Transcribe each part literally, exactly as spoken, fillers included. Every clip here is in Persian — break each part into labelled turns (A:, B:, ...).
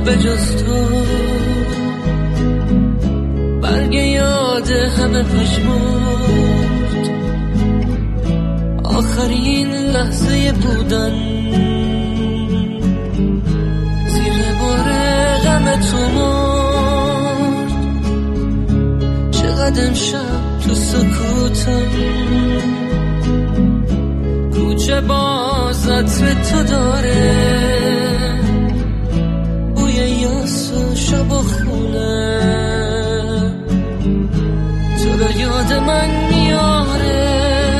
A: به جز تو برگ یاد همه پشمرد، آخرین لحظه بودن زیر بار غم تو مرد. چقدر امشب تو سکوتم کوچه باز عطر تو داره، بوی یاس و شب و خونه تو رو یاد من میاره.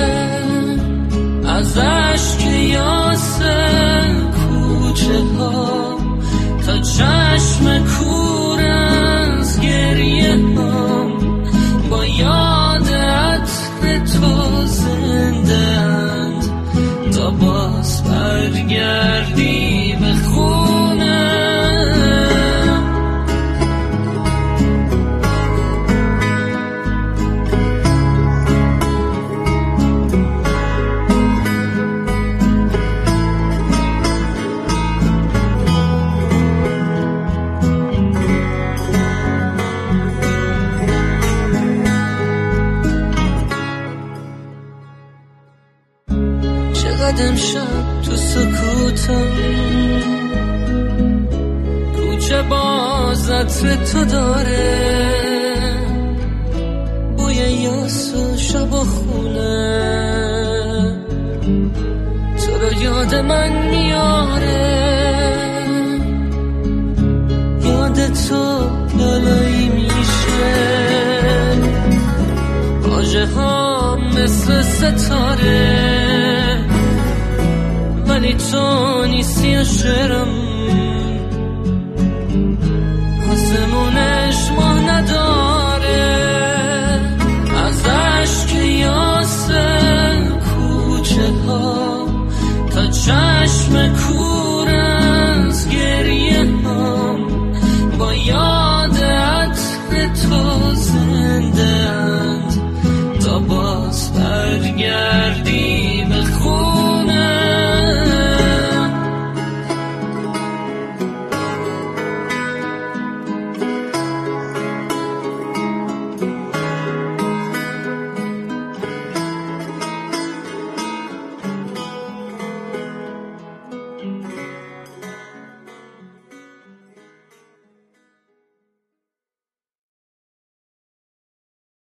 A: از عشق یاس کوچه ها تا چشم کور از گریه هم با یاد عطر تو زنده اند تا باز برگردی به خونه. چقدر امشب تو سکوتم کوچه باز عطر تو داره، بوی یاس و شب و خونه تو رو یاد من میاره. یاد تو لالایی میشه واژه ها مثل ستاره، ولی تو نیستی شعرم